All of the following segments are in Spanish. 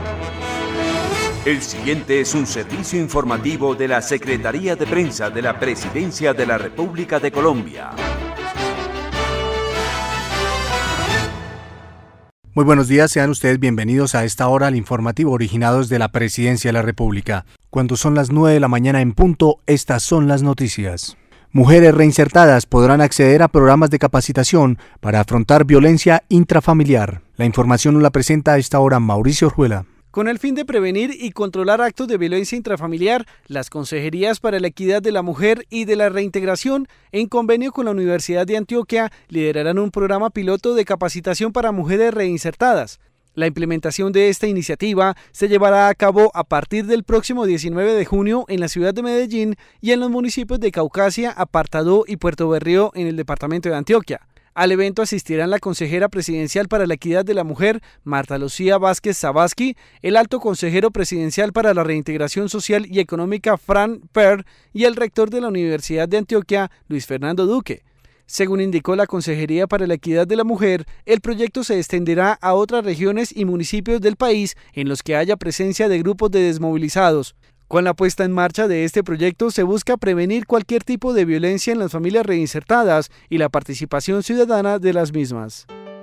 El siguiente es un servicio informativo de la Secretaría de Prensa de la Presidencia de la República de Colombia. Muy buenos días, sean ustedes bienvenidos a esta hora al informativo originados de la Presidencia de la República. Cuando son las 9 de la mañana en punto, estas son las noticias. Mujeres reinsertadas podrán acceder a programas de capacitación para afrontar violencia intrafamiliar. La información nos la presenta a esta hora Mauricio Orjuela. Con el fin de prevenir y controlar actos de violencia intrafamiliar, las Consejerías para la Equidad de la Mujer y de la Reintegración, en convenio con la Universidad de Antioquia, liderarán un programa piloto de capacitación para mujeres reinsertadas. La implementación de esta iniciativa se llevará a cabo a partir del próximo 19 de junio en la ciudad de Medellín y en los municipios de Caucasia, Apartadó y Puerto Berrío en el departamento de Antioquia. Al evento asistirán la consejera presidencial para la Equidad de la Mujer, Marta Lucía Vázquez Zabaski, el alto consejero presidencial para la Reintegración Social y Económica, Fran Per, y el rector de la Universidad de Antioquia, Luis Fernando Duque. Según indicó la Consejería para la Equidad de la Mujer, el proyecto se extenderá a otras regiones y municipios del país en los que haya presencia de grupos de desmovilizados. Con la puesta en marcha de este proyecto se busca prevenir cualquier tipo de violencia en las familias reinsertadas y la participación ciudadana de las mismas.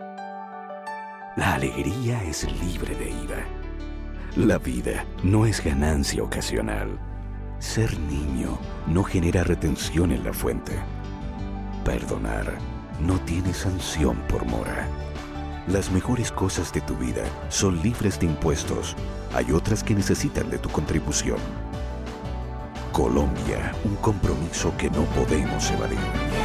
La alegría es libre de IVA. La vida no es ganancia ocasional. Ser niño no genera retención en la fuente. Perdonar no tiene sanción por mora. Las mejores cosas de tu vida son libres de impuestos. Hay otras que necesitan de tu contribución. Colombia, un compromiso que no podemos evadir.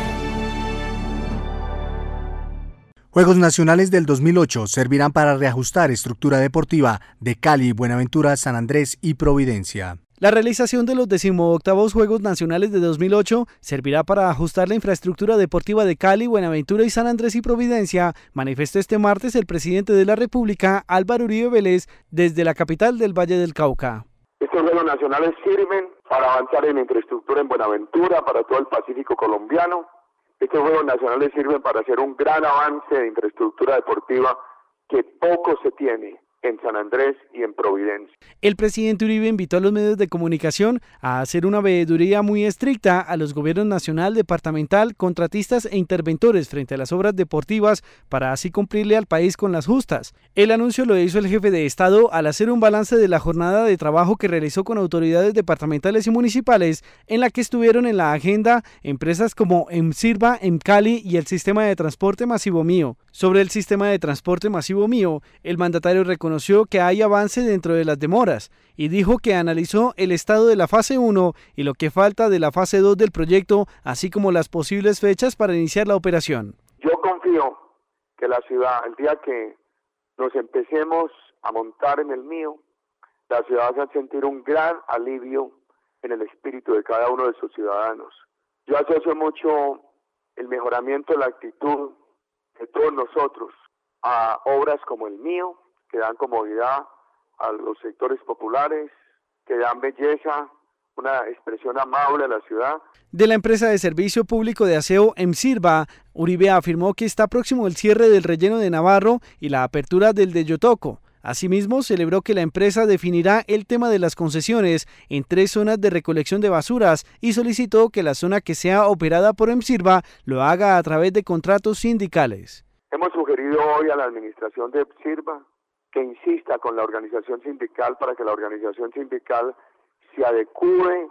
Juegos Nacionales del 2008 servirán para reajustar estructura deportiva de Cali, Buenaventura, San Andrés y Providencia. La realización de los 18º Juegos Nacionales de 2008 servirá para ajustar la infraestructura deportiva de Cali, Buenaventura y San Andrés y Providencia, manifestó este martes el presidente de la República, Álvaro Uribe Vélez, desde la capital del Valle del Cauca. Estos Juegos Nacionales sirven para avanzar en infraestructura en Buenaventura, para todo el Pacífico colombiano. Estos Juegos Nacionales sirven para hacer un gran avance de infraestructura deportiva que poco se tiene en San Andrés y en Providencia. El presidente Uribe invitó a los medios de comunicación a hacer una veeduría muy estricta a los gobiernos nacional, departamental, contratistas e interventores frente a las obras deportivas para así cumplirle al país con las justas. El anuncio lo hizo el jefe de Estado al hacer un balance de la jornada de trabajo que realizó con autoridades departamentales y municipales, en la que estuvieron en la agenda empresas como Emsirva, Emcali y el Sistema de Transporte Masivo Mío. Sobre el Sistema de Transporte Masivo Mío, el mandatario reconoció que hay avance dentro de las demoras y dijo que analizó el estado de la fase 1 y lo que falta de la fase 2 del proyecto, así como las posibles fechas para iniciar la operación. Yo confío que la ciudad, el día que nos empecemos a montar en el mío, la ciudad va a sentir un gran alivio en el espíritu de cada uno de sus ciudadanos. Yo asocio mucho el mejoramiento de la actitud de todos nosotros a obras como el mío, que dan comodidad a los sectores populares, que dan belleza, una expresión amable a la ciudad. De la empresa de servicio público de aseo Emsirva, Uribe afirmó que está próximo el cierre del relleno de Navarro y la apertura del de Yotoco. Asimismo, celebró que la empresa definirá el tema de las concesiones en 3 zonas de recolección de basuras y solicitó que la zona que sea operada por Emsirva lo haga a través de contratos sindicales. Hemos sugerido hoy a la administración de Emsirva que insista con la organización sindical para que la organización sindical se adecue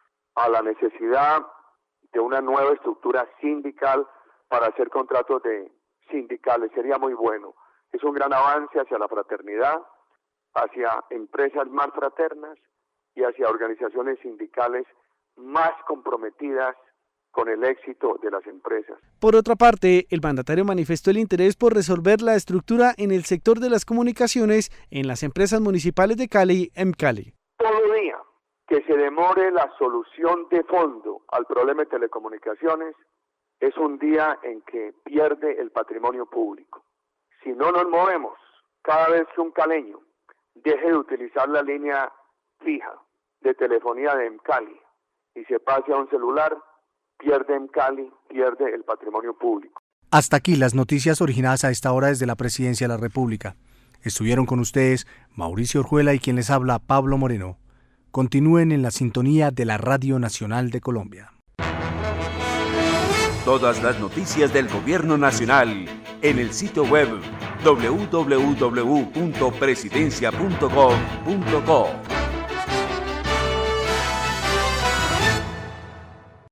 a la necesidad de una nueva estructura sindical para hacer contratos de sindicales. Sería muy bueno. Es un gran avance hacia la fraternidad, hacia empresas más fraternas y hacia organizaciones sindicales más comprometidas con el éxito de las empresas. Por otra parte, el mandatario manifestó el interés por resolver la estructura en el sector de las comunicaciones en las empresas municipales de Cali, Emcali. Todo día que se demore la solución de fondo al problema de telecomunicaciones es un día en que pierde el patrimonio público. Si no nos movemos, cada vez que un caleño deje de utilizar la línea fija de telefonía de Emcali y se pase a un celular, pierde Emcali, pierde el patrimonio público. Hasta aquí las noticias originadas a esta hora desde la Presidencia de la República. Estuvieron con ustedes Mauricio Orjuela y quien les habla, Pablo Moreno. Continúen en la sintonía de la Radio Nacional de Colombia. Todas las noticias del Gobierno Nacional en el sitio web www.presidencia.gov.co.